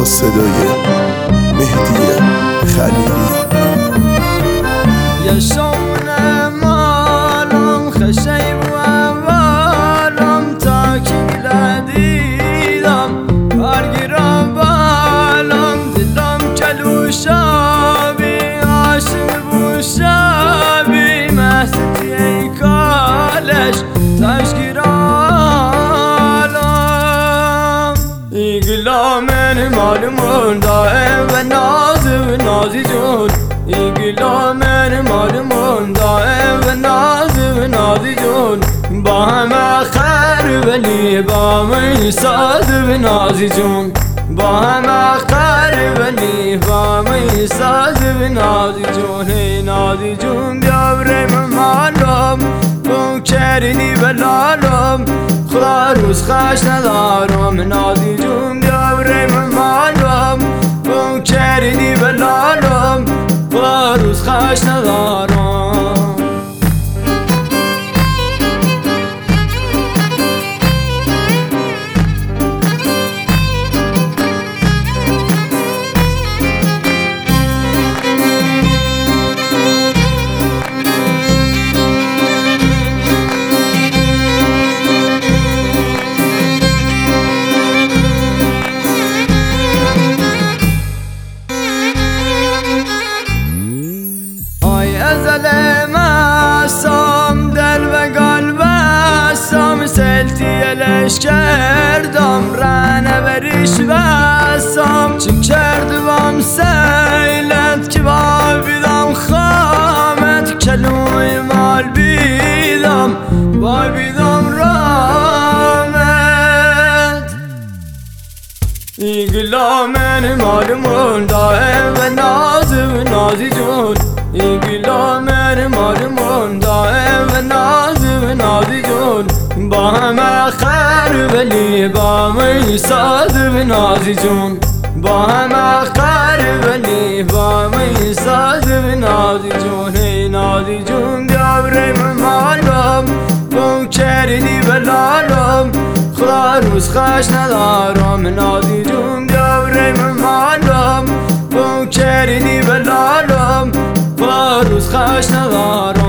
با صدای مهدی خلیلی. یشونه مالم خشی و اولم تا که دیدم برگیرم بالم دلم کلو شابی عاشق بو شابی محسدی ای کالش تشگیرالم ایگلا من مالمون دائم و نازی جون ایگلا من مالمون دائم و نازی جون با همه خیر ولی با می ساز و نازی جون با همه خیر ولی با می ساز و نازی جون ای نازی جون بیا بریم مالم بون کردی بلالم خدا روز خش ندارم نازی جون بیا بریم مالم بون کردی بلالم خدا روز خش ندارم. دل و قلب سام سلتی لش کردم رانه بریش بسام چی کردم سیلت که با بیدم خامت کلوی مال بیدم با بیدم رامت ایگلا من مالمون دائم و نازی جون ایگلا من مالمون دائم و نازی جون با همه خیر ولی با می ساز و نازی جون با همه خیر ولی با می ساز و نازی جون ای نازی جون بیا بریم مالم بون کردی بلالم خدا روز خش ندارم نازی جون بیا بریم مالم بون کردی بلالم خدا روز خش ندارم.